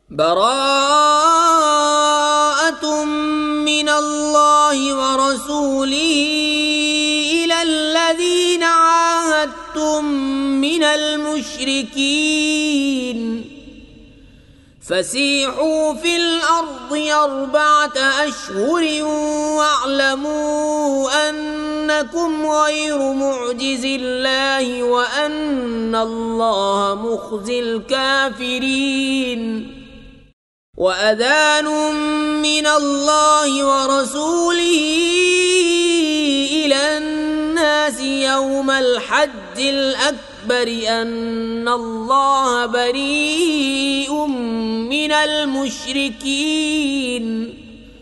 براءة من الله ورسوله إلى الذين عاهدتم من المشركين فسيحوا في الأرض 4 أشهر واعلموا أنكم غير معجز الله وأن الله مخزي الكافرين. وأذان من الله ورسوله إلى الناس يوم الحج الأكبر أن الله بريء من المشركين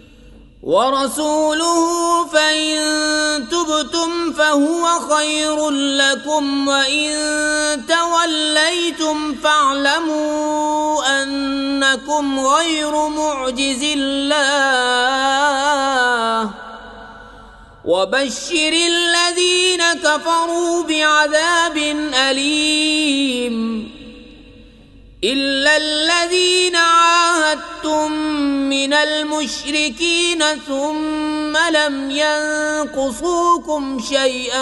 ورسوله فإن تبتم فهو خير لكم وإن توليتم فاعلموا أنكم غير معجز الله وبشر الذين كفروا بعذاب أليم. إلا الذين عاهدتم من المشركين ثم لم ينقصوكم شيئا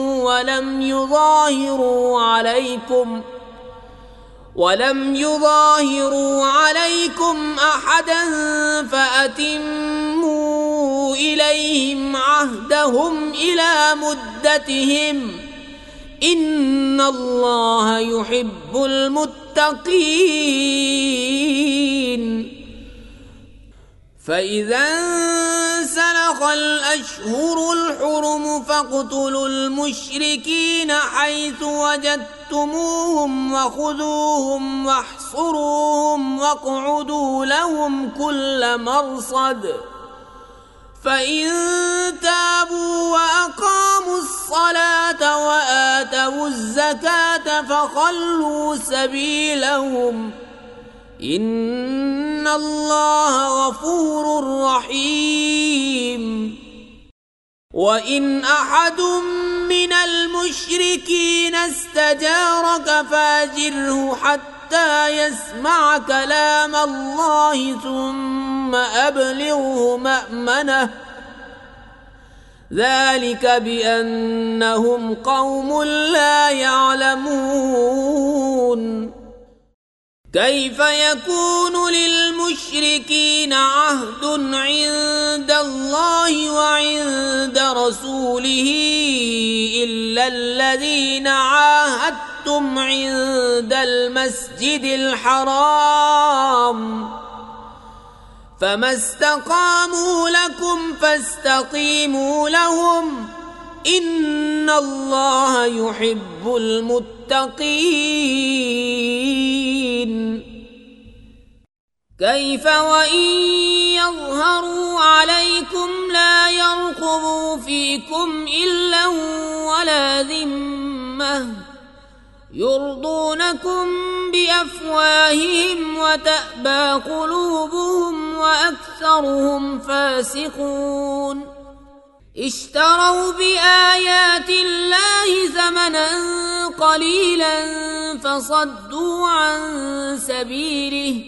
ولم يظاهروا عليكم أحدا فأتموا إليهم عهدهم إلى مدتهم إن الله يحب المتقين. فإذا انسلخ الأشهر الحرم فاقتلوا المشركين حيث وجدتموهم وخذوهم واحصروهم واقعدوا لهم كل مرصد فإن تابوا وأقاموا الصلاة وآتوا الزكاة فخلوا سبيلهم إن الله غفور رحيم. وإن أحد من المشركين استجارك فاجره حتى يسمع كلام الله ثم أبلغه مأمنه ذلك بأنهم قوم لا يعلمون. كيف يكون للمشركين عهد عند الله وعند رسوله إلا الذين عاهدتم عند المسجد الحرام فما استقاموا لكم فاستقيموا لهم إن الله يحب المتقين. كيف وإن يظهروا عليكم لا يرقبوا فيكم إلا ولا ذمة يرضونكم بأفواههم وتأبى قلوبهم وأكثرهم فاسقون. اشتروا بآيات الله ثمنا قليلا فصدوا عن سبيله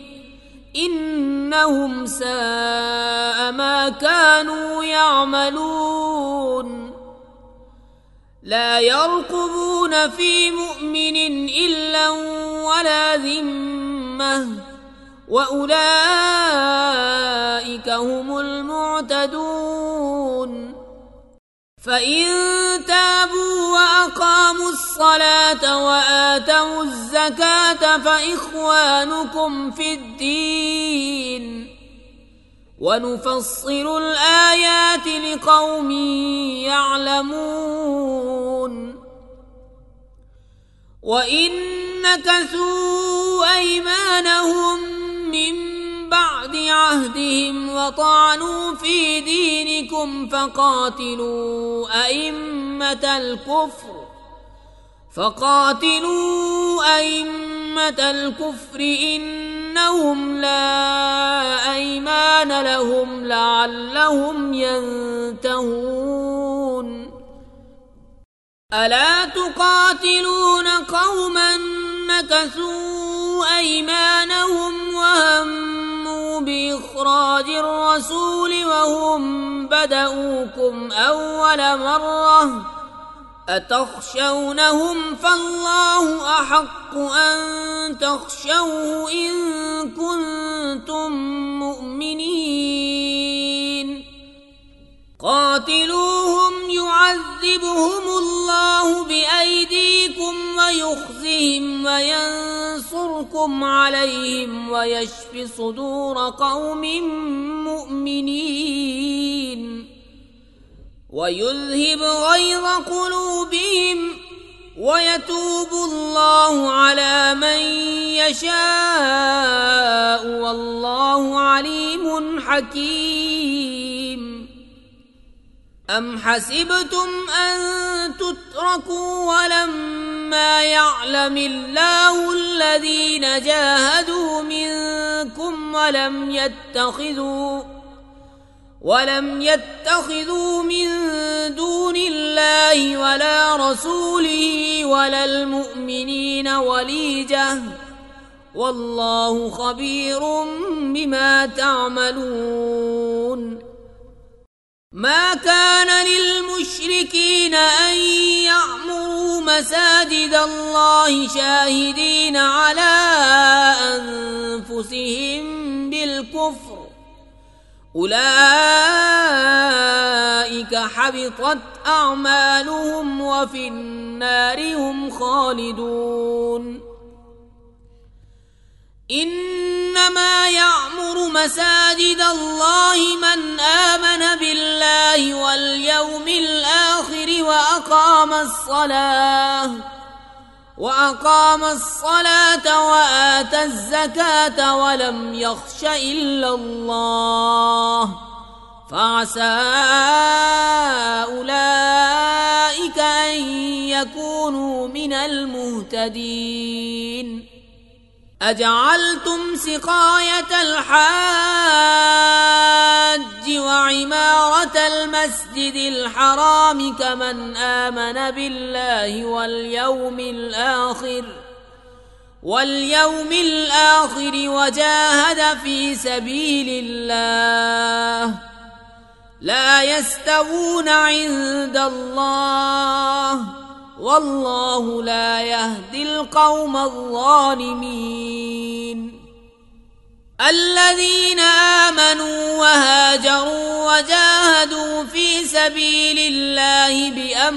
إنهم ساء ما كانوا يعملون. لا يرقبون في مؤمن إلا ولا ذمة وأولئك هم المعتدون. فإن تابوا وأقاموا الصلاة وآتوا الزكاة فإخوانكم في الدين ونفصل الآيات لقوم يعلمون. وإن نكثوا أيمانهم من بعد عهدهم وطعنوا في دينكم فقاتلوا أئمة الكفر إنهم لا أيمان لهم لعلهم ينتهون. ألا تقاتلون قوما نكثوا أيمانهم وهموا والرسول وهم بدؤوكم أول مرة أتخشونهم فالله أحق أن تخشوه إن كنتم مؤمنين قاتلوهم يعذبهم الله بأيديكم ويخزهم وينصركم عليهم ويشف صدور قوم مؤمنين ويذهب غيظ قلوبهم ويتوب الله على من يشاء والله عليم حكيم أم حسبتم أن تتركوا ولما يعلم الله الذين جاهدوا منكم ولم يتخذوا من دون الله ولا رسوله ولا المؤمنين وليجة والله خبير بما تعملون ما كان للمشركين أن يعمروا مساجد الله شاهدين على أنفسهم بالكفر أولئك حبطت أعمالهم وفي النار هم خالدون إنما يعمر مساجد الله من آمن بالله واليوم الآخر وأقام الصلاة وآتى الزكاة ولم يخش إلا الله فعسى أولئك أن يكونوا من المهتدين أجعلتم سقاية الحاج وعمارة المسجد الحرام كمن آمن بالله واليوم الآخر وجاهد في سبيل الله لا يستوون عند الله والله لا يهدي القوم الظالمين الذين آمنوا وهاجروا وجاهدوا في سبيل الله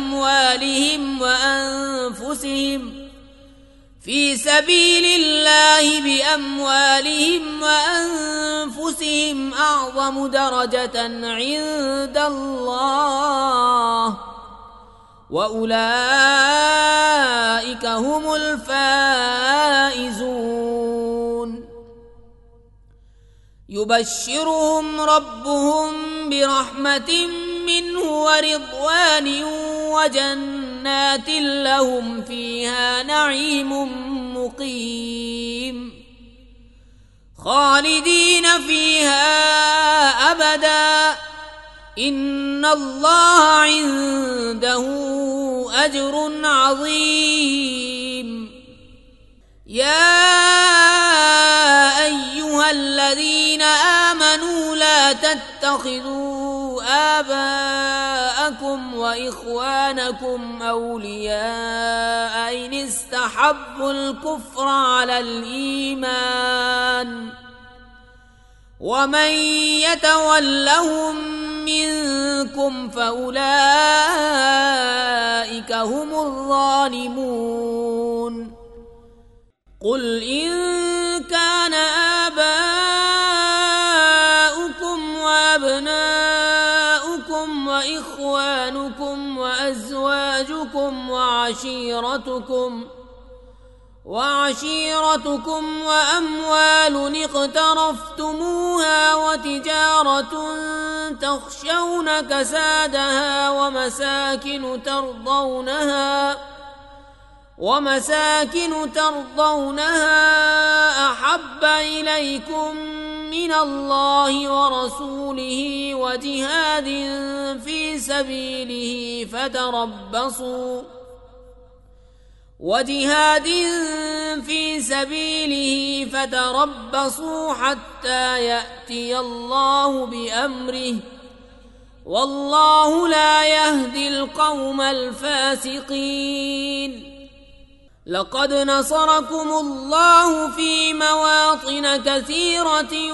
بأموالهم وأنفسهم أعظم درجة عند الله وأولئك هم الفائزون يبشرهم ربهم برحمة منه ورضوان وجنات لهم فيها نعيم مقيم خالدين فيها أبدا إن الله عنده أجر عظيم يا أيها الذين آمنوا لا تتخذوا آباءكم وإخوانكم أولياء إن استحبوا الكفر على الإيمان ومن يتولهم منكم فأولئك هم الظالمون قل إن كان آباؤكم وأبناؤكم وإخوانكم وأزواجكم وعشيرتكم وأموال اقترفتموها وتجارة تخشون كسادها ومساكن ترضونها أحب إليكم من الله ورسوله وجهاد في سبيله وجهاد في سبيله فتربصوا حتى يأتي الله بأمره والله لا يهدي القوم الفاسقين. لقد نصركم الله في مواطن كثيرة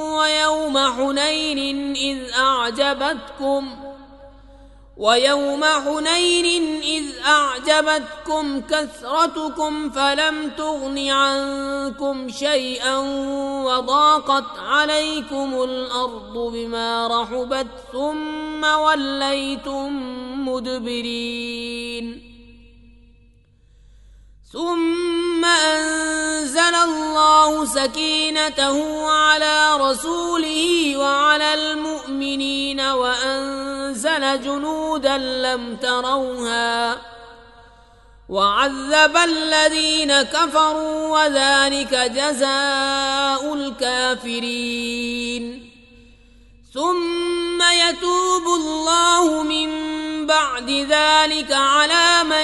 ويوم حنين إذ أعجبتكم كثرتكم فلم تغن عنكم شيئا وضاقت عليكم الأرض بما رحبت ثم وليتم مدبرين. ثم أنزل الله سكينته على رسوله وعلى المؤمنين وأنزل جنودا لم تروها وعذب الذين كفروا وذلك جزاء الكافرين. ثم يتوب الله من بعد ذلك على من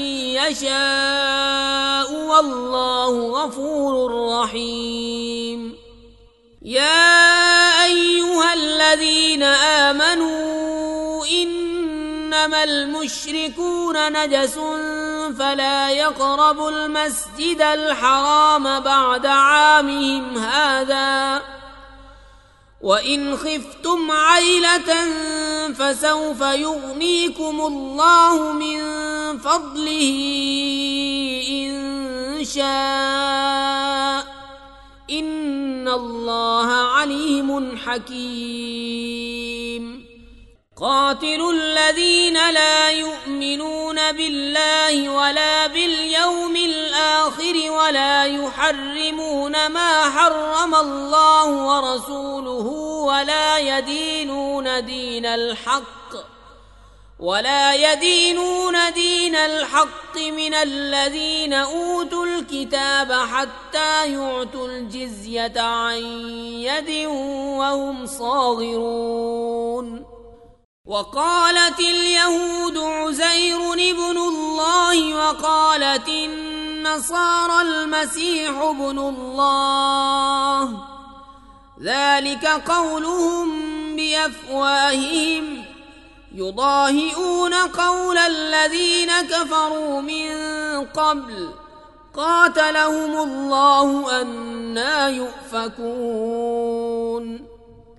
يشاء والله غفور رحيم. يا أيها الذين آمنوا إنما المشركون نجس فلا يقربوا المسجد الحرام بعد عامهم هذا وإن خفتم عيلة فسوف يغنيكم الله من فضله إن شاء إن الله عليم حكيم. قاتلوا الذين لا يؤمنون بالله ولا باليوم الآخر ولا يحرمون ما حرم الله ورسوله ولا يدينون دين الحق من الذين أوتوا الكتاب حتى يعطوا الجزية عن يد وهم صاغرون. وقالت اليهود عزير ابن الله وقالت النصارى المسيح ابن الله ذلك قولهم بأفواههم يضاهئون قول الذين كفروا من قبل قاتلهم الله أنى يؤفكون.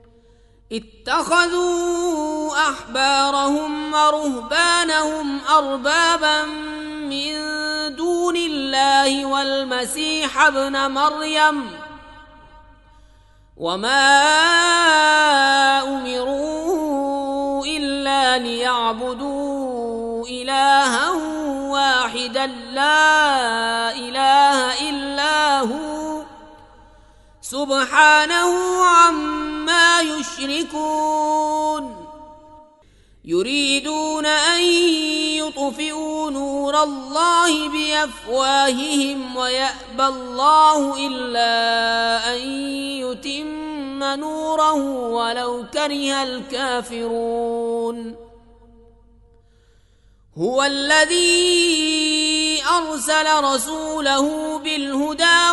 اتخذوا أحبارهم ورهبانهم أربابا من دون الله والمسيح ابن مريم وما أمروا إلا ليعبدوا إلها واحدا لا إله إلا هو سبحانه عما يشركون. يريدون أن يطفئوا نور الله بأفواههم ويأبى الله إلا أن يتم نوره ولو كره الكافرون. هو الذي أرسل رسوله بالهدى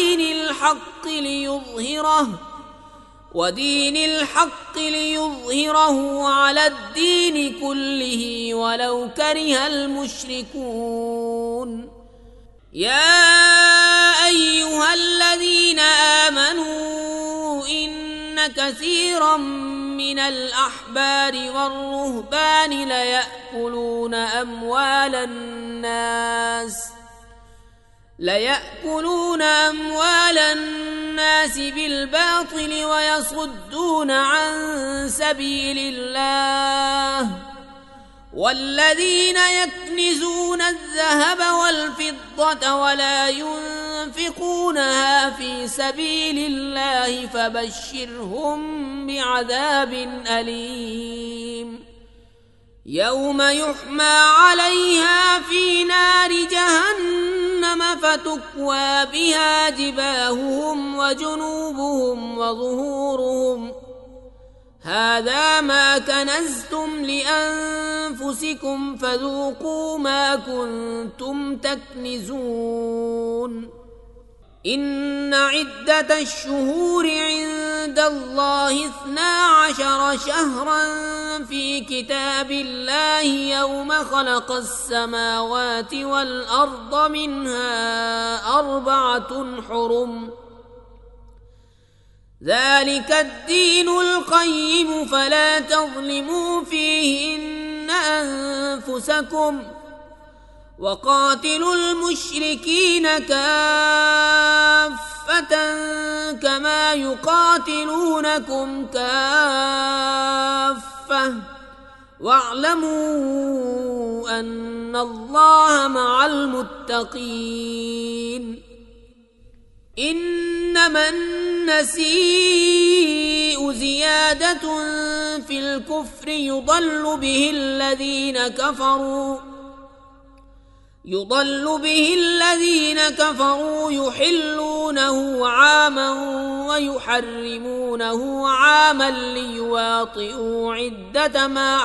ودين الحق ليظهره على الدين كله ولو كره المشركون. يا أيها الذين آمنوا إن كثيرا من الأحبار والرهبان ليأكلون أموال الناس بالباطل ويصدون عن سبيل الله والذين يكنزون الذهب والفضة ولا ينفقونها في سبيل الله فبشرهم بعذاب أليم. يوم يحمى عليها في نار جهنم فتكوى بها جباههم وجنوبهم وظهورهم هذا ما كنزتم لأنفسكم فذوقوا ما كنتم تكنزون إن عدة الشهور عند الله 12 شهرا في كتاب الله يوم خلق السماوات والأرض منها 4 حرم ذلك الدين القيم فلا تظلموا فيهن أنفسكم وقاتلوا المشركين كافة كما يقاتلونكم كافة واعلموا أن الله مع المتقين إنما النسيء زيادة في الكفر يضل به الذين كفروا يحلونه عاما ويحرمونه عاما ليواطئوا عدة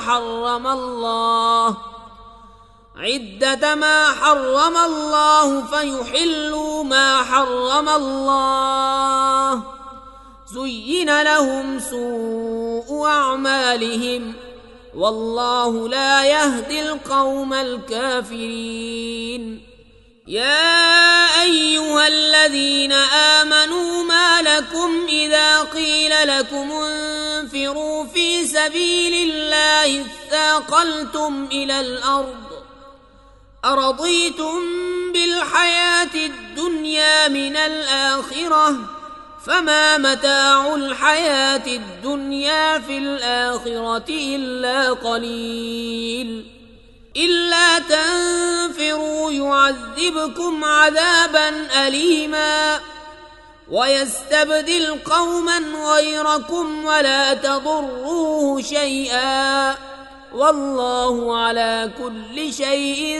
ما حرم الله فيحلوا ما حرم الله زين لهم سوء أعمالهم والله لا يهدي القوم الكافرين يا أيها الذين آمنوا ما لكم إذا قيل لكم انفروا في سبيل الله اثاقلتم إلى الأرض أرضيتم بالحياة الدنيا من الآخرة فما متاع الحياة الدنيا في الآخرة إلا قليل إلا تنفروا يعذبكم عذابا أليما ويستبدل قوما غيركم ولا تضروه شيئا والله على كل شيء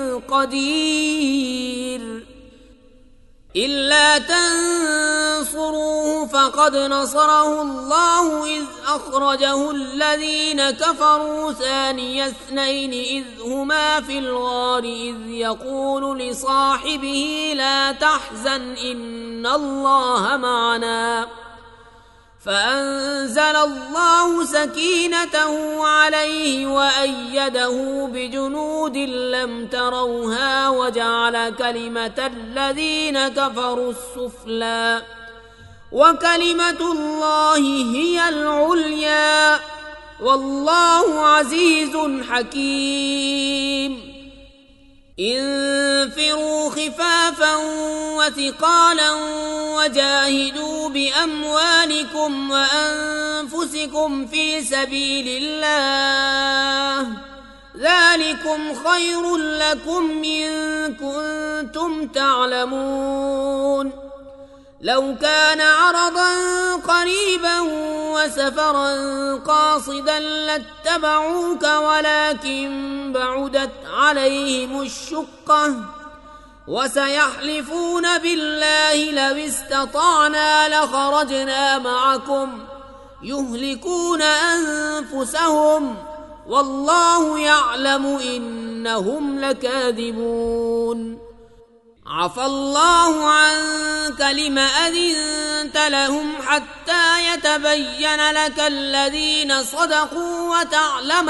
قدير إلا تنصروه فقد نصره الله إذ أخرجه الذين كفروا ثاني اثنين إذ هما في الغار إذ يقول لصاحبه لا تحزن إن الله معنا فأنزل الله سكينته عليه وأيده بجنود لم تروها وجعل كلمة الذين كفروا السفلى وكلمة الله هي العليا والله عزيز حكيم انفروا خفافا وثقالا وجاهدوا بأموالكم وأنفسكم في سبيل الله ذلكم خير لكم إن كنتم تعلمون لو كان عرضا قريبا وسفرا قاصدا لاتبعوك ولكن بعدت عليهم الشقة وسيحلفون بالله لو استطعنا لخرجنا معكم يهلكون أنفسهم والله يعلم إنهم لكاذبون عفى الله عنك لم أذنت لهم حتى يتبين لك الذين صدقوا وتعلم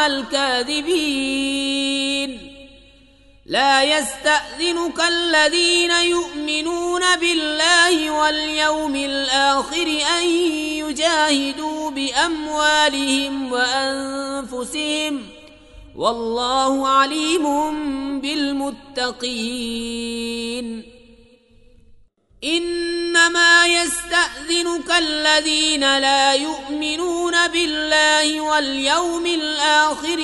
الكاذبين لا يستأذنك الذين يؤمنون بالله واليوم الآخر أن يجاهدوا بأموالهم وأنفسهم والله عليم بالمتقين إنما يستأذنك الذين لا يؤمنون بالله واليوم الآخر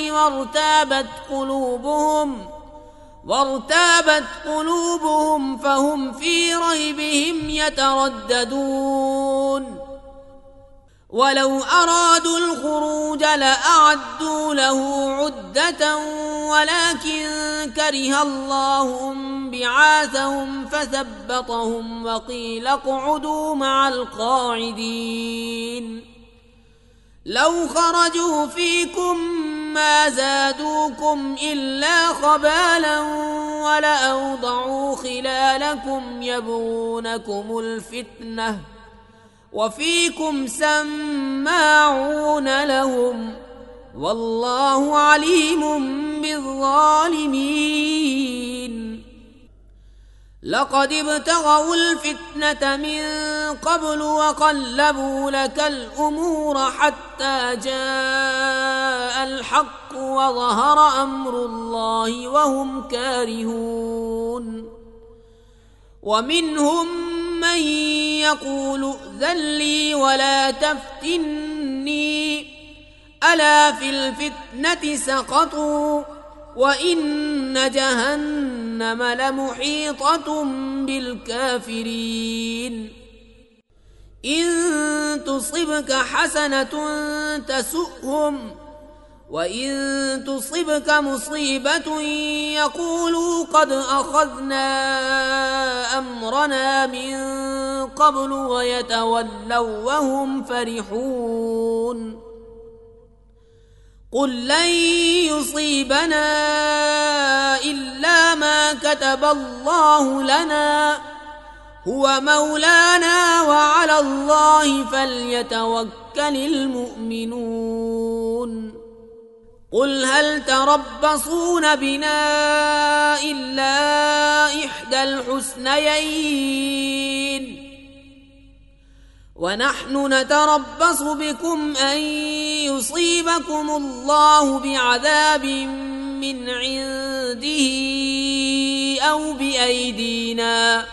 وارتابت قلوبهم فهم في ريبهم يترددون ولو أرادوا الخروج لأعدوا له عدة ولكن كره الله بعاثهم فثبطهم وقيل اقعدوا مع القاعدين لو خرجوا فيكم ما زادوكم إلا خبالا ولأوضعوا خلالكم يبغونكم الفتنة وفيكم سماعون لهم والله عليم بالظالمين. لقد ابتغوا الفتنة من قبل وقلبوا لك الأمور حتى جاء الحق وظهر أمر الله وهم كارهون. ومنهم من يقول ائذن لي ولا تفتني ألا في الفتنة سقطوا وإن جهنم لمحيطة بالكافرين. إن تصبك حسنة تسؤهم وإن تصبك مصيبة يقولوا قد أخذنا أمرنا من قبل ويتولوا وهم فرحون. قل لن يصيبنا إلا ما كتب الله لنا هو مولانا وعلى الله فليتوكل المؤمنون. قل هل تربصون بنا إلا إحدى الحسنيين ونحن نتربص بكم أن يصيبكم الله بعذاب من عنده أو بأيدينا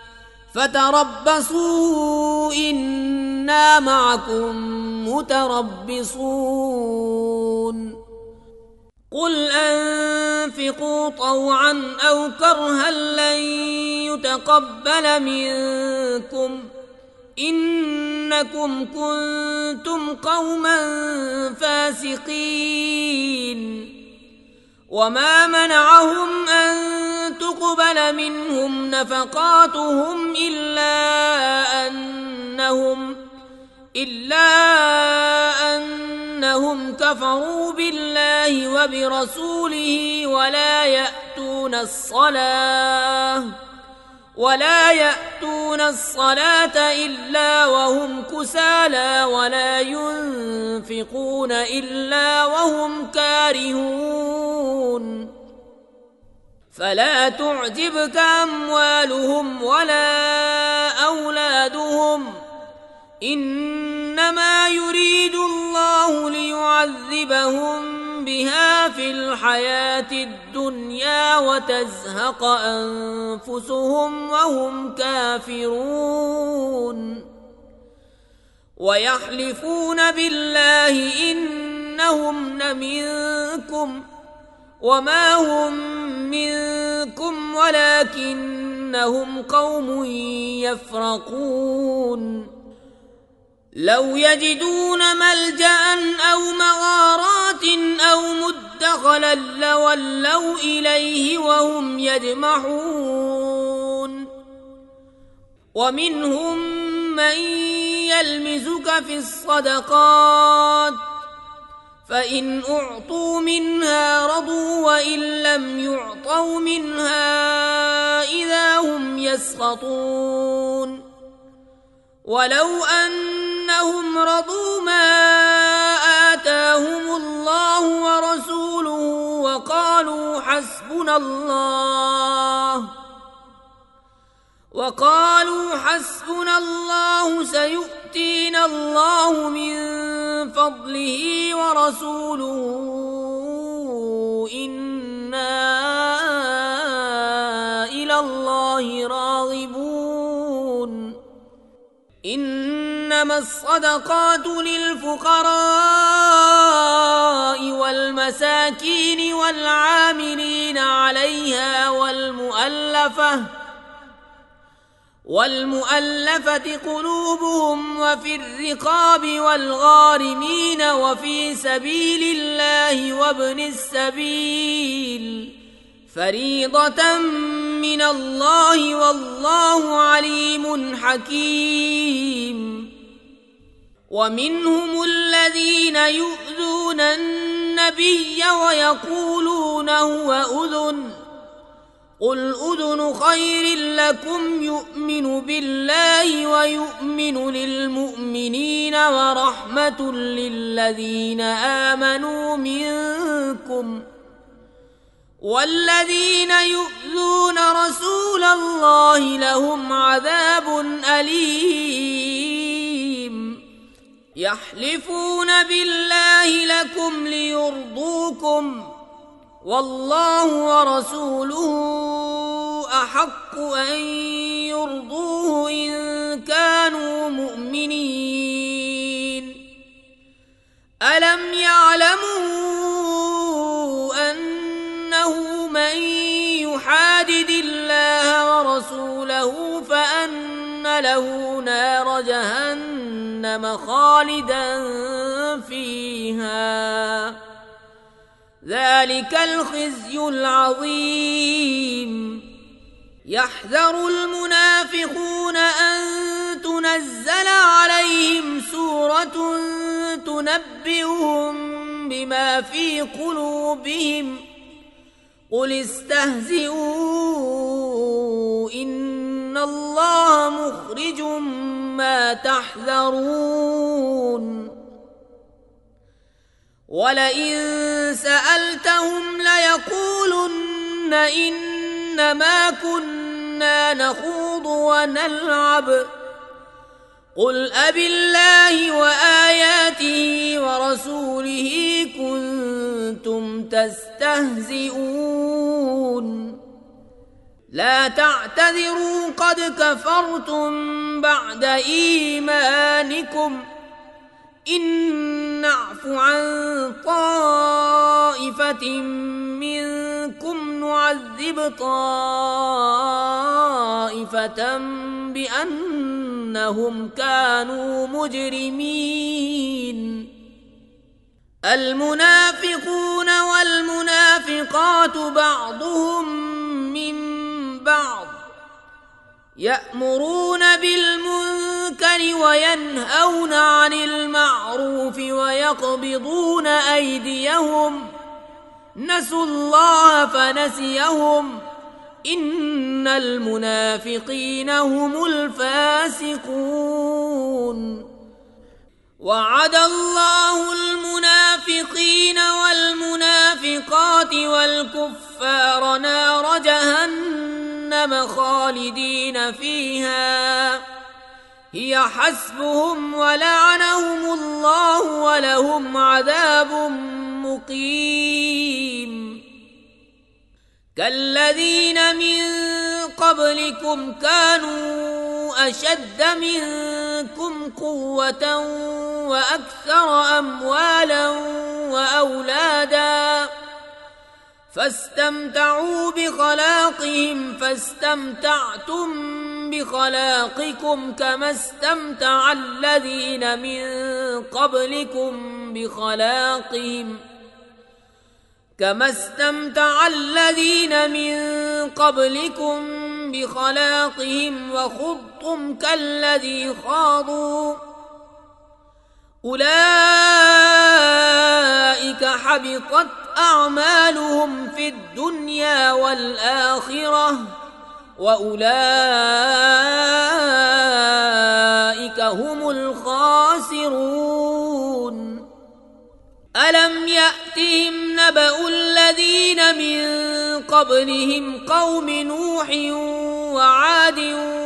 فتربصوا إنا معكم متربصون. قل أنفقوا طوعا أو كرها لن يتقبل منكم إنكم كنتم قوما فاسقين. وما منعهم أن تقبل منهم نفقاتهم إلا أنهم كفروا بالله وبرسوله ولا يأتون الصلاة إلا وهم كسالى ولا ينفقون إلا وهم كارهون. فلا تعجبك أموالهم ولا أولادهم إنما يريد الله ليعذبهم بها في الحياة الدنيا وتزهق أنفسهم وهم كافرون. ويحلفون بالله إنهم لمنكم وما هم منكم ولكنهم قوم يفرقون. لو يجدون ملجأ أو مغارات أو مدخلا لولوا إليه وهم يجمحون. ومنهم من يلمزك في الصدقات فإن أعطوا منها رضوا وإن لم يعطوا منها إذا هم يسخطون. ولو أنهم رضوا ما آتاهم الله ورسوله وقالوا حسبنا الله سيؤتينا الله من فضله ورسوله إنا إلى الله راغبون. إنما الصدقات للفقراء والمساكين والعاملين عليها والمؤلفة قلوبهم وفي الرقاب والغارمين وفي سبيل الله وابن السبيل فريضة من الله والله عليم حكيم. ومنهم الذين الذين يؤذون النبي ويقولون هو أذن قل أذن خير لكم يؤمن بالله ويؤمن للمؤمنين ورحمة للذين آمنوا منكم والذين يؤذون رسول الله لهم عذاب أليم يحلفون بالله لكم ليرضوكم والله ورسوله أحق أن يرضوه إن كانوا مؤمنين ألم يعلموا أنه من يحادد الله ورسوله فأن له نار جهنم خالدا فيها ذلك الخزي العظيم يحذر المنافقون أن تنزل عليهم سورة تنبئهم بما في قلوبهم قل استهزئوا إن الله مخرج ما تحذرون ولئن سألتهم ليقولن إنما كنا نخوض ونلعب قل أبالله وآياته ورسوله كنتم تستهزئون لا تعتذروا قد كفرتم بعد إيمانكم إن نعف عن طائفة منكم نعذب طائفة بأنهم كانوا مجرمين المنافقون والمنافقات بعضهم من بعض يأمرون بالمنكر وينهون عن المعروف ويقبضون أيديهم نسوا الله فنسيهم إن المنافقين هم الفاسقون وعد الله المنافقين والمنافقات والكفار نار جهنم خالدين فيها هي حسبهم ولعنهم الله ولهم عذاب مقيم كالذين من قبلكم كانوا أشد منكم قوة وأكثر أموالا وأولادا فاستمتعوا بخلاقهم فاستمتعتم بخلاقكم كما استمتع الذين من قبلكم بخلاقهم وخضتم كالذي خاضوا أولئك حبطت أعمالهم في الدنيا والآخرة وأولئك هم الخاسرون ألم يأتهم نبأ الذين من قبلهم قوم نوح وعاد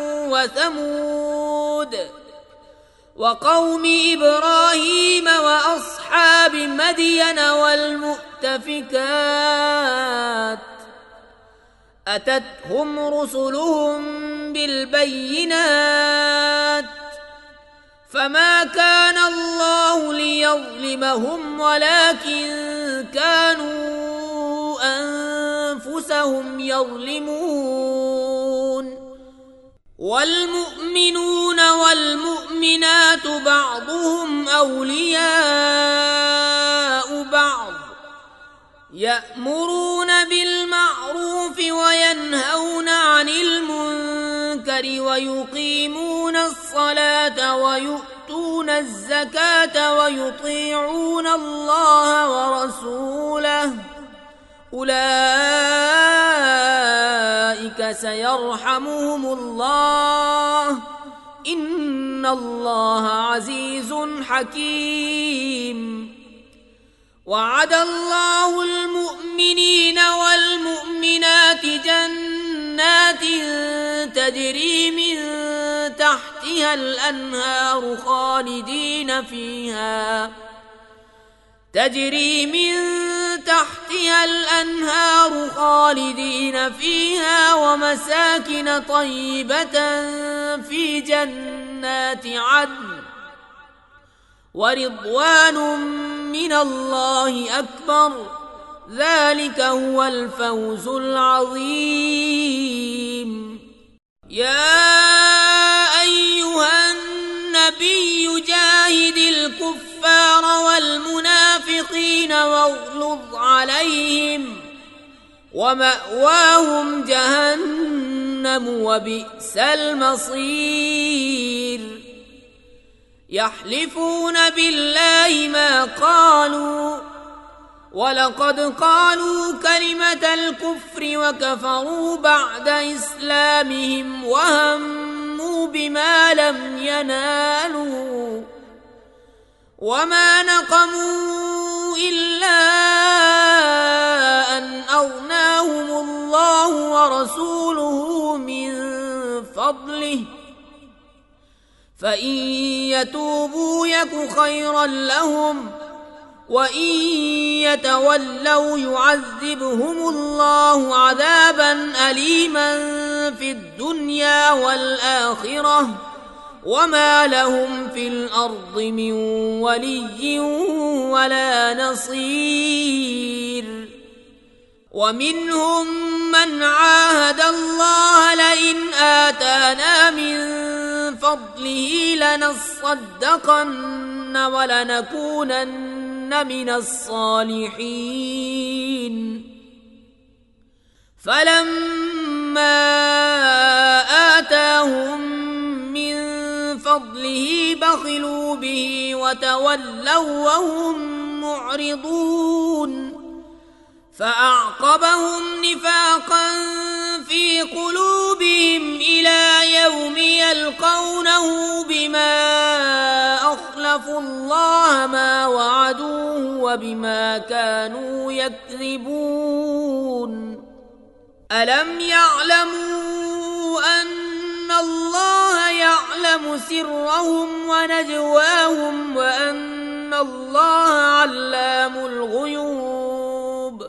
وثمود وقوم إبراهيم وأصحاب مدين والمؤتفكات أتتهم رسلهم بالبينات فما كان الله ليظلمهم ولكن كانوا أنفسهم يظلمون والمؤمنون والمؤمنات بعضهم أولياء بعض يأمرون بالمعروف وينهون عن المنكر ويقيمون الصلاة ويؤتون ويؤتون الزكاة ويطيعون الله ورسوله أولئك سيرحمهم الله إن الله عزيز حكيم. وعد الله المؤمنين والمؤمنات جنات تجري من تحتها الأنهار خالدين فيها ومساكن طيبة في جنات عدن ورضوان من الله أكبر ذلك هو الفوز العظيم. يا أيها النبي جاهد الكفار والمنافقين واغلظ عليهم ومأواهم جهنم وبئس المصير. يحلفون بالله ما قالوا ولقد قالوا كلمة الكفر وكفروا بعد إسلامهم وهموا بما لم ينالوا وما نقموا إلا أن أغناهم الله ورسوله من فضله فإن يتوبوا يك خيرا لهم وإن يتولوا يعذبهم الله عذابا أليما في الدنيا والآخرة وما لهم في الأرض من ولي ولا نصير. ومنهم من عاهد الله لئن آتانا من فضله لنصدقن ولنكونن من الصالحين فلما آتاهم من فضله بخلوا به وتولوا وهم معرضون فأعقبهم نفاقا في قلوبهم إلى يوم يلقونه بما أخلفوا الله ما وعدوه وبما كانوا يكذبون. ألم يعلموا أن الله يعلم سرهم ونجواهم وأن الله علام الغيوب.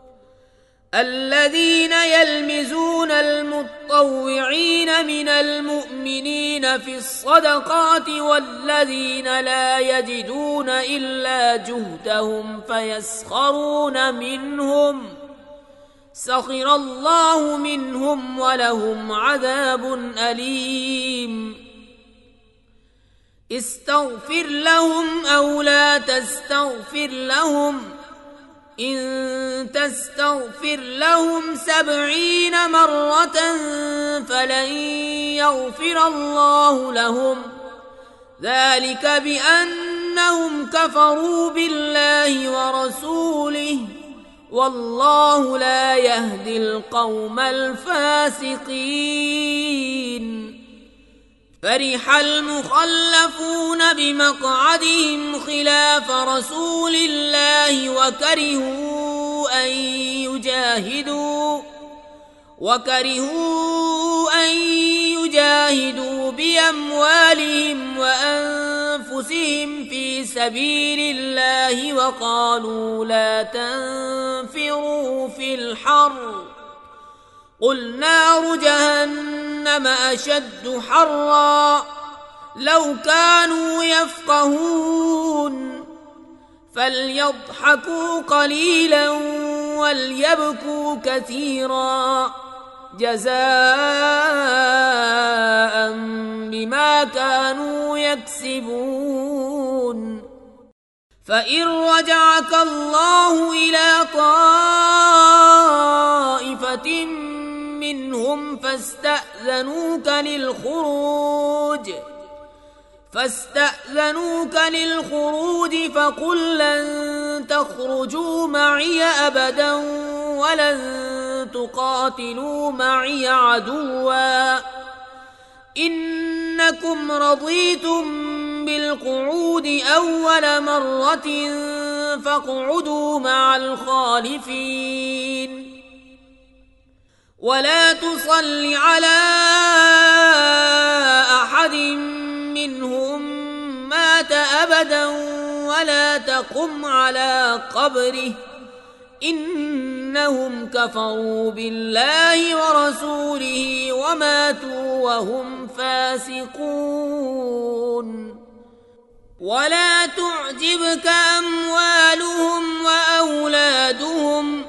الذين يلمزون المتطوعين من المؤمنين في الصدقات والذين لا يجدون إلا جهدهم فيسخرون منهم سخر الله منهم ولهم عذاب أليم. استغفر لهم أو لا تستغفر لهم إن تستغفر لهم 70 مرة فلن يغفر الله لهم ذلك بأنهم كفروا بالله ورسوله والله لا يهدي القوم الفاسقين. فرح المخلفون بمقعدهم خلاف رسول الله وكرهوا أن يجاهدوا بأموالهم وأنفسهم في سبيل الله وقالوا لا تنفروا في الحر قل نار جهنم أشد حرا لو كانوا يفقهون فليضحكوا قليلا وليبكوا كثيرا جزاء بما كانوا يكسبون. فإن رجعك الله إلى طائفة منهم فاستأذنوك للخروج فاستأذنوك للخروج فقل لن تخرجوا معي أبدا ولن تقاتلوا معي عدوا إنكم رضيتم بالقعود أول مرة فاقعدوا مع الخالفين ولا تصل على أحد منهم مات أبدا ولا تقم على قبره إنهم كفروا بالله ورسوله وماتوا وهم فاسقون ولا تعجبك أموالهم وأولادهم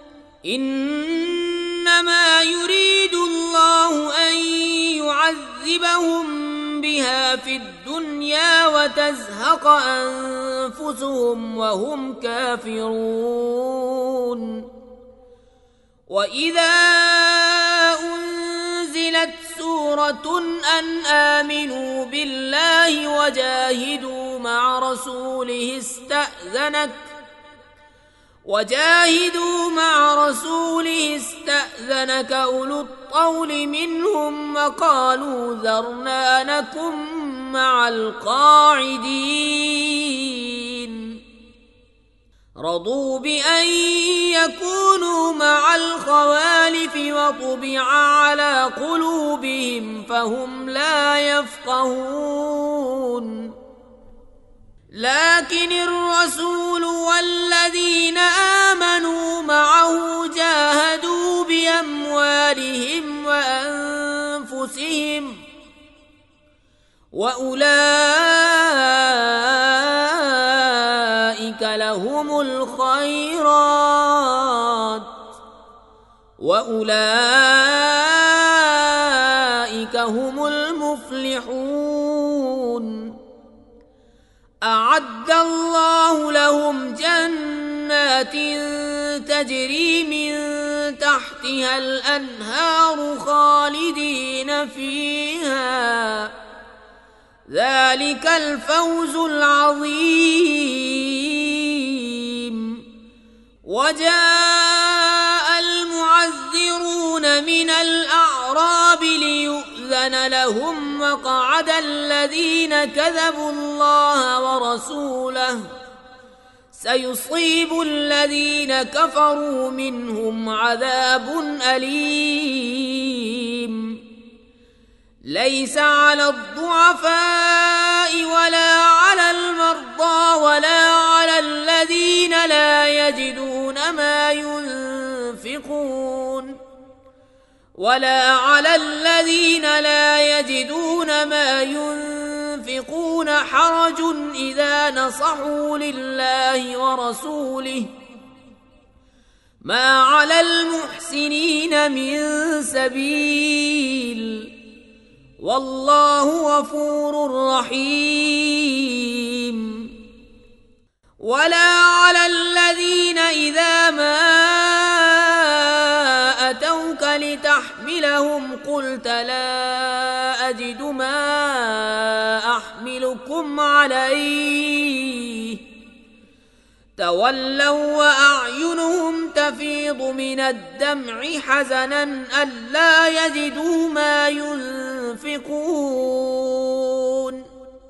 إنما يريد الله أن يعذبهم بها في الدنيا وتزهق أنفسهم وهم كافرون وإذا أنزلت سورة أن آمنوا بالله وجاهدوا مع رسوله استأذنك أولو الطول منهم وقالوا ذرنا نكن مع القاعدين رضوا بأن يكونوا مع الخوالف وطبع على قلوبهم فهم لا يفقهون لكن الرسول والذين آمنوا معه جاهدوا بأموالهم وأنفسهم وأولئك لهم الخيرات وأولئك هم المفلحون أعد الله لهم جنات تجري من تحتها الأنهار خالدين فيها ذلك الفوز العظيم وجاء المعذرون من الأعراب ليؤذن لهم وقعد الذين كذبوا الله ورسوله سيصيب الذين كفروا منهم عذاب أليم ليس على الضعفاء ولا على المرضى ولا على الذين لا يجدون ما ينفقون حرج إذا نصحوا لله ورسوله ما على المحسنين من سبيل والله غفور رحيم ولا على الذين إذا ما أتوك لتحملهم قلت لا أجد ما أحملكم عليه تولوا وأعينهم تفيض من الدمع حزنا ألا يجدوا ما ينفقون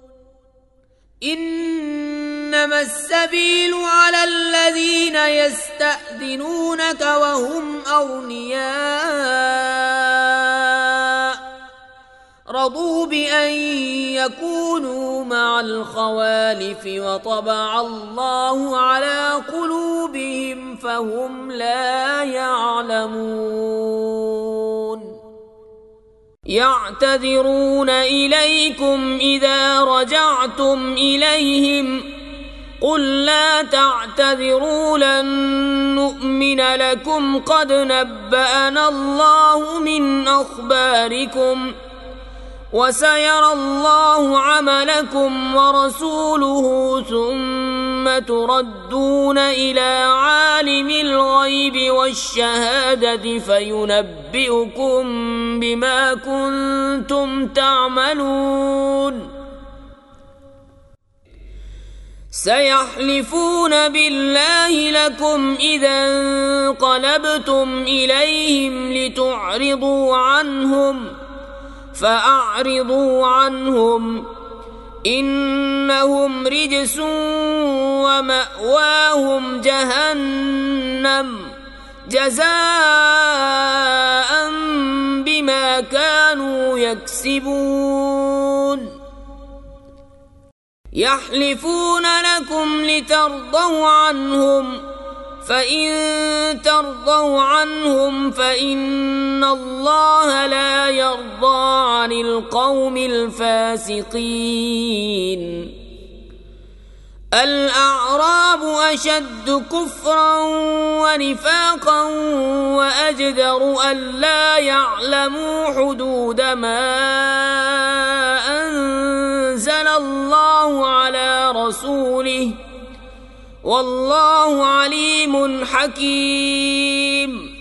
إنما السبيل على الذين يستأذنونك وهم أغنياء رضوا بأن يكونوا مع الخوالف وطبع الله على قلوبهم فهم لا يعلمون يعتذرون إليكم إذا رجعتم إليهم قل لا تعتذروا لن نؤمن لكم قد نبأنا الله من أخباركم وسيرى الله عملكم ورسوله ثم تردون إلى عالم الغيب والشهادة فينبئكم بما كنتم تعملون سيحلفون بالله لكم إذا انقلبتم إليهم لتعرضوا عنهم فأعرضوا عنهم إنهم رجس ومأواهم جهنم جزاء بما كانوا يكسبون يحلفون لكم لترضوا عنهم فإن ترضوا عنهم فإن الله لا يرضى عن القوم الفاسقين الأعراب أشد كفرا ونفاقا وأجدر ألا يعلموا حدود ما أنزل الله على رسوله والله عليم حكيم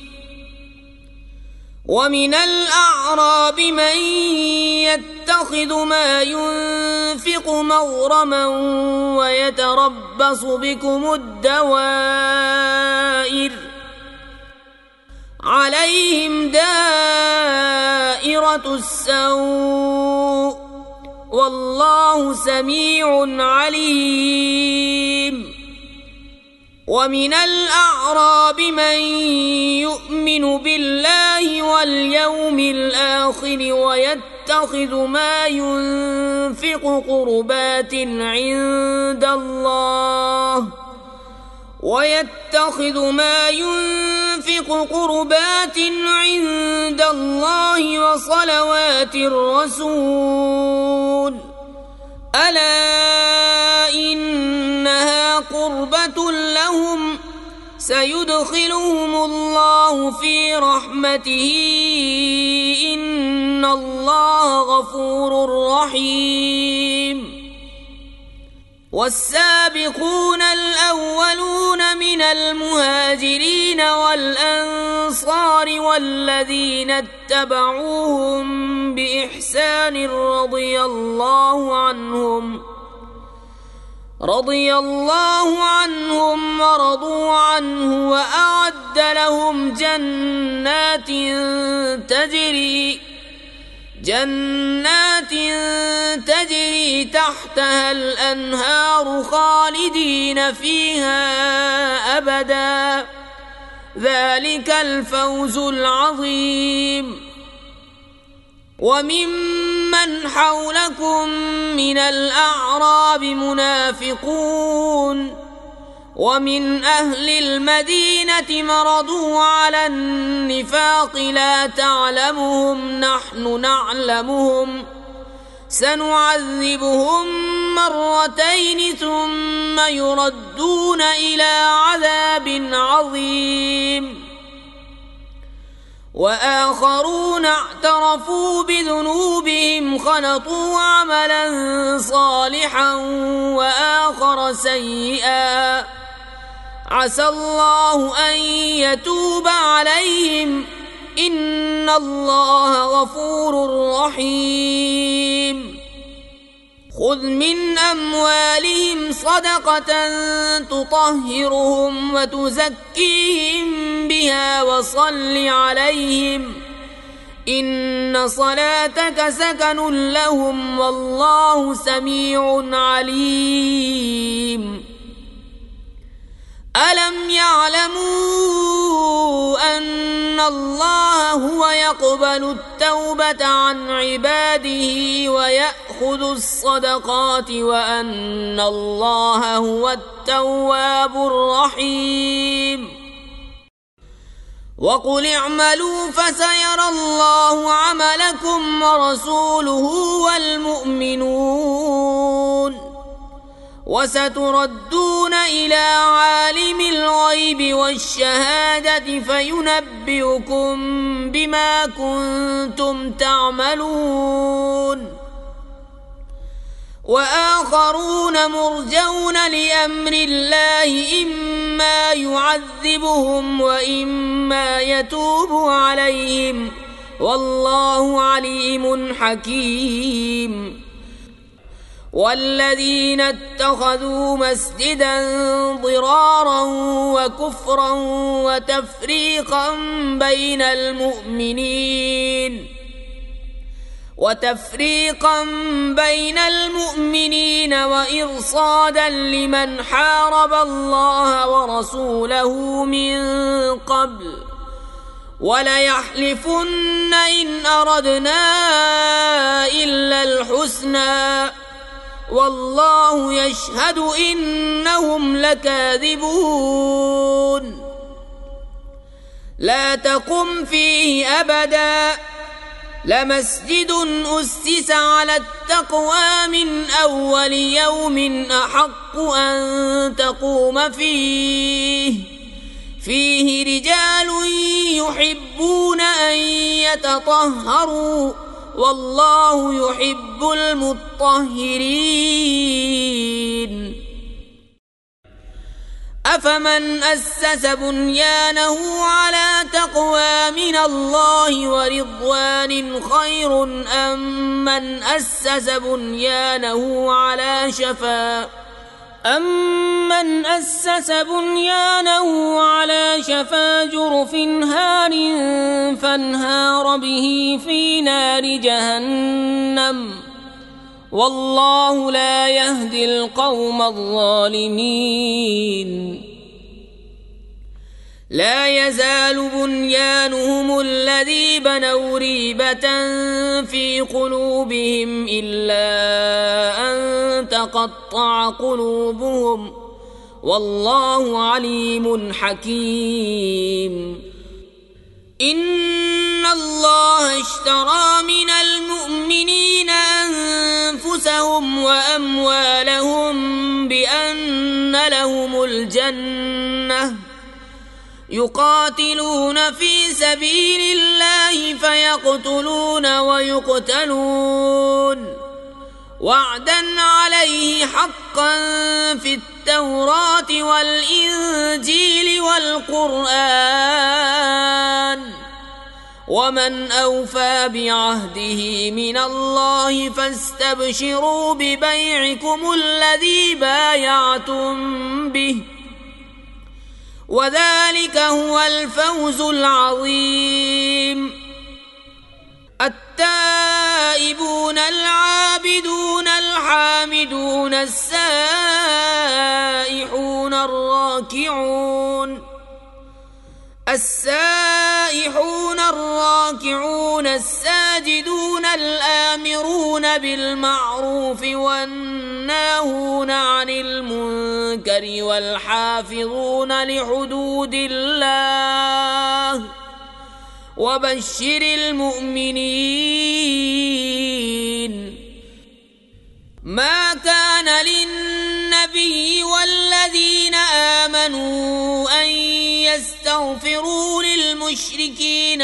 ومن الأعراب من يتخذ ما ينفق مغرما ويتربص بكم الدوائر عليهم دائرة السوء والله سميع عليم ومن الأعراب من يؤمن بالله واليوم الآخر ويتخذ ما ينفق قربات عند الله وصلوات الرسول ألا إنها قربة لهم سيدخلهم الله في رحمته إن الله غفور رحيم والسابقون الأولون من المهاجرين والأنصار والذين اتبعوهم بإحسان رضي الله عنهم ورضوا عنه وأعد لهم جنات تجري تحتها الأنهار خالدين فيها أبدا ذلك الفوز العظيم وممن حولكم من الأعراب منافقون ومن أهل المدينة مرضوا على النفاق لا تعلمهم نحن نعلمهم سنعذبهم مرتين ثم يردون إلى عذاب عظيم وآخرون اعترفوا بذنوبهم خلطوا عملا صالحا وآخر سيئا عسى الله أن يتوب عليهم إن الله غفور رحيم خذ من أموالهم صدقة تطهرهم وتزكيهم بها وصل عليهم إن صلاتك سكن لهم والله سميع عليم ألم يعلموا أن الله هو يقبل التوبة عن عباده ويأخذ الصدقات وأن الله هو التواب الرحيم وقل اعملوا فسيرى الله عملكم ورسوله والمؤمنون وستردون إلى عالم الغيب والشهادة فينبئكم بما كنتم تعملون وآخرون مرجون لأمر الله إما يعذبهم وإما يتوب عليهم والله عليم حكيم والذين اتخذوا مسجدا ضرارا وكفرا وتفريقا بين المؤمنين وإرصادا لمن حارب الله ورسوله من قبل وليحلفن إن أردنا إلا الحسنى والله يشهد إنهم لكاذبون لا تقم فيه أبدا لمسجد أسس على التقوى من أول يوم أحق أن تقوم فيه رجال يحبون أن يتطهروا والله يحب المطهرين أفمن أسس بنيانه على تقوى من الله ورضوان خير أم من أسس بنيانه على شفا جرف هار فانهار به في نار جهنم والله لا يهدي القوم الظالمين لا يزال بنيانهم الذي بنوا ريبة في قلوبهم إلا أن تقطع قلوبهم والله عليم حكيم إن الله اشترى من المؤمنين أنفسهم وأموالهم بأن لهم الجنة يقاتلون في سبيل الله فيقتلون ويقتلون وعدا عليه حقا في التوراة والإنجيل والقرآن ومن أوفى بعهده من الله فاستبشروا ببيعكم الذي بايعتم به وذلك هو الفوز العظيم التائبون العابدون الحامدون السائحون الراكعون الساجدون الآمرون بالمعروف والناهون عن المنكر والحافظون لحدود الله وبشر المؤمنين ما كان للنبي والذين آمنوا أن يستغفروا للمشركين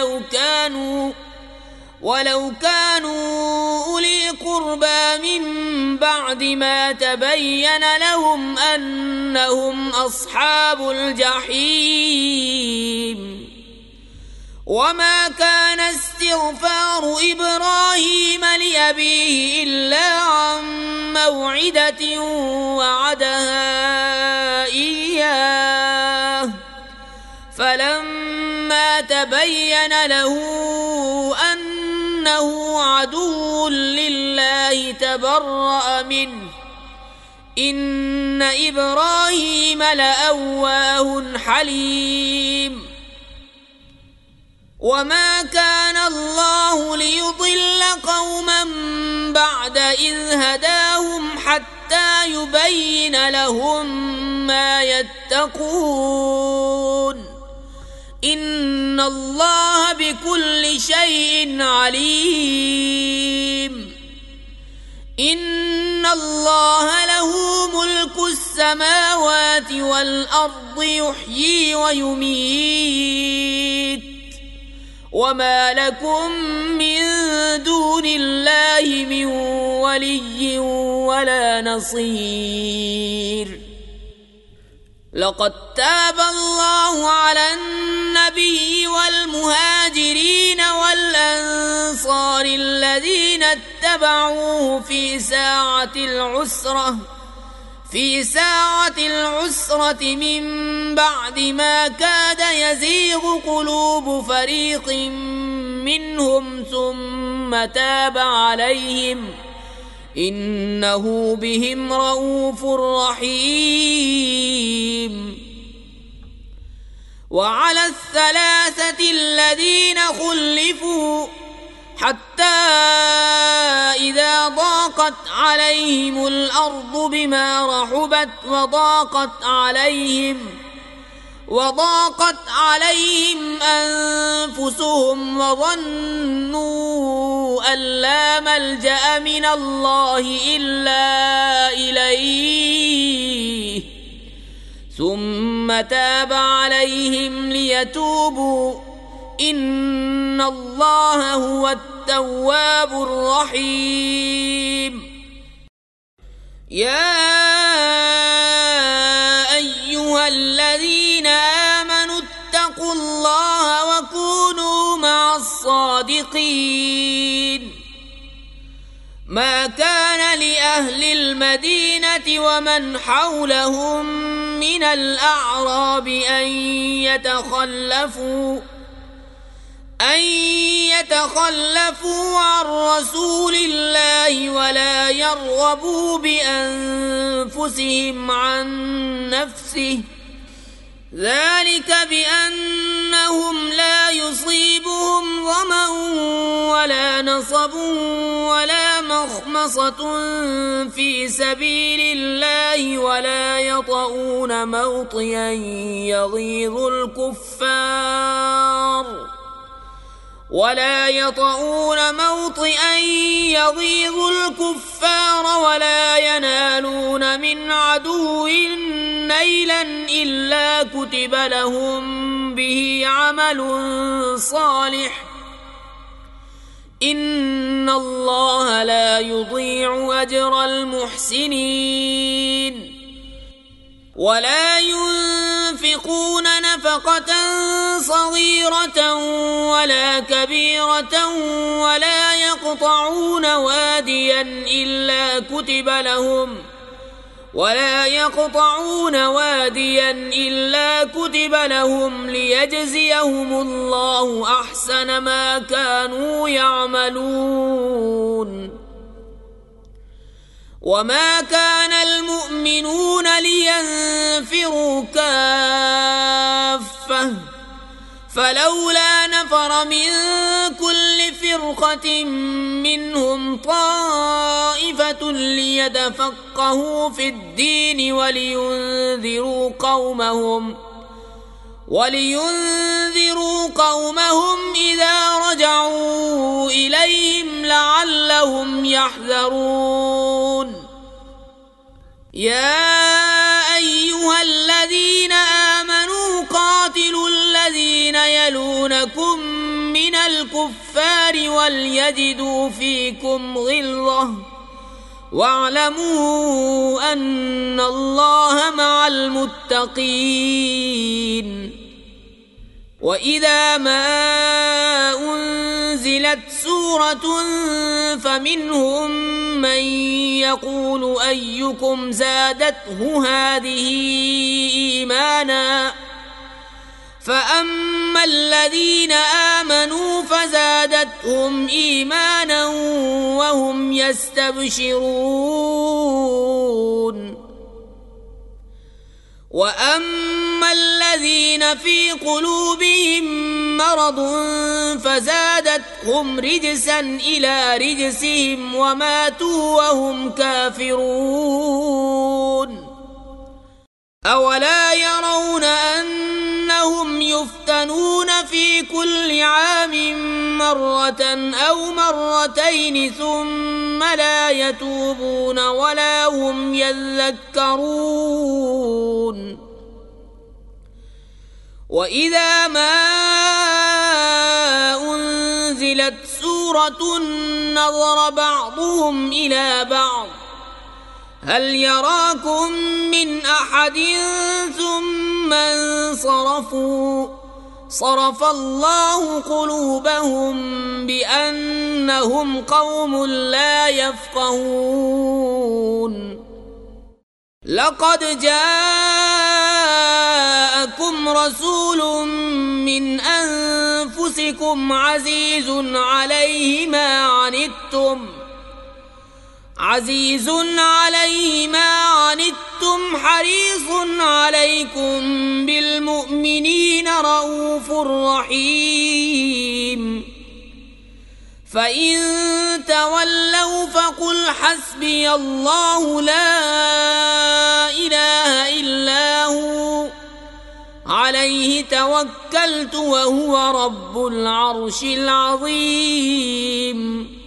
ولو كانوا أولي قربى من بعد ما تبين لهم أنهم أصحاب الجحيم وما كان استغفار إبراهيم لأبيه إلا عن موعدة وعدها إياه فلما تبين له أنه عدو لله تبرأ منه إن إبراهيم لأواه حليم وما كان الله ليضل قوما بعد إذ هداهم حتى يبين لهم ما يتقون إن الله بكل شيء عليم إن الله له ملك السماوات والأرض يحيي ويميت وما لكم من دون الله من ولي ولا نصير لقد تاب الله على النبي والمهاجرين والأنصار الذين اتبعوه في ساعة العسرة من بعد ما كاد يزيغ قلوب فريق منهم ثم تاب عليهم إنه بهم رءوف رحيم. وعلى الثلاثة الذين خلفوا حتى إذا ضاقت عليهم الأرض بما رحبت وضاقت عليهم أنفسهم وظنوا أن لا ملجأ من الله إلا إليه ثم تاب عليهم ليتوبوا إن الله هو التواب الرحيم. يا أيها الذين آمنوا اتقوا الله وكونوا مع الصادقين. ما كان لأهل المدينة ومن حولهم من الأعراب أن يتخلفوا عن رسول الله ولا يرغبوا بأنفسهم عن نفسه، ذلك بأنهم لا يصيبهم ظمأ ولا نصب ولا مخمصة في سبيل الله ولا يطؤون موطئا يغيظ الكفار ولا ينالون من عدو نيلا إلا كتب لهم به عمل صالح إن الله لا يضيع أجر المحسنين. ولا ينفقون نفقة صغيرة ولا كبيرة ولا يقطعون واديا إلا كتب لهم ليجزيهم الله أحسن ما كانوا يعملون. وما كان المؤمنون لينفروا كافة فلولا نفر من كل فرقة منهم طائفة ليتفقهوا في الدين ولينذروا قومهم إذا رجعوا إليهم لعلهم يحذرون. يا أيها الذين آمنوا قاتلوا الذين يلونكم من الكفار وليجدوا فيكم غلظة واعلموا أن الله مع المتقين. وإذا ما أنزلت سورة فمنهم من يقول أيكم زادته هذه إيمانا فأما الذين آمنوا فزادتهم إيمانا وهم يستبشرون. وأما الذين في قلوبهم مرض فزادتهم رجسا إلى رجسهم وماتوا وهم كافرون. أولا يرون أنهم يفتنون في كل عام مرة أو مرتين ثم لا يتوبون ولا هم يذكرون. وإذا ما أنزلت سورة نظر بعضهم إلى بعض هل يراكم من أحد ثم انصرفوا صرف الله قلوبهم بأنهم قوم لا يفقهون لقد جاءكم رسول من أنفسكم عزيز عليه ما عنتم حريص عليكم بالمؤمنين رؤوف رحيم فإن تولوا فقل حسبي الله لا إله إلا هو عليه توكلت وهو رب العرش العظيم